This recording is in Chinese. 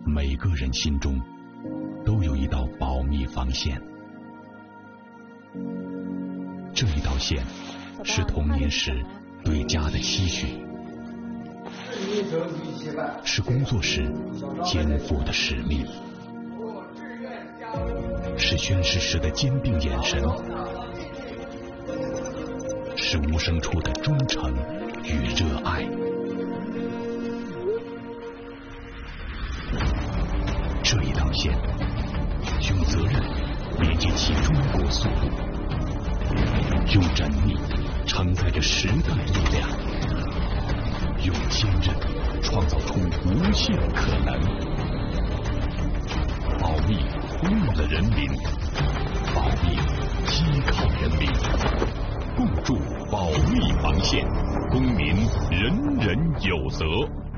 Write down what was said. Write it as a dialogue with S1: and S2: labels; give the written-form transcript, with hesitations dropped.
S1: 每个人心中都有一道保密防线，这一道线是童年时对家的期许，是工作时肩负的使命，是宣誓时的坚定眼神，是无声处的忠诚与热爱。这一道线用责任连接起中国速度，用缜密承载着时代力量，用坚韧创造出无限可能。保密为了人民，保密依靠人民，共筑保密防线，公民人人有责。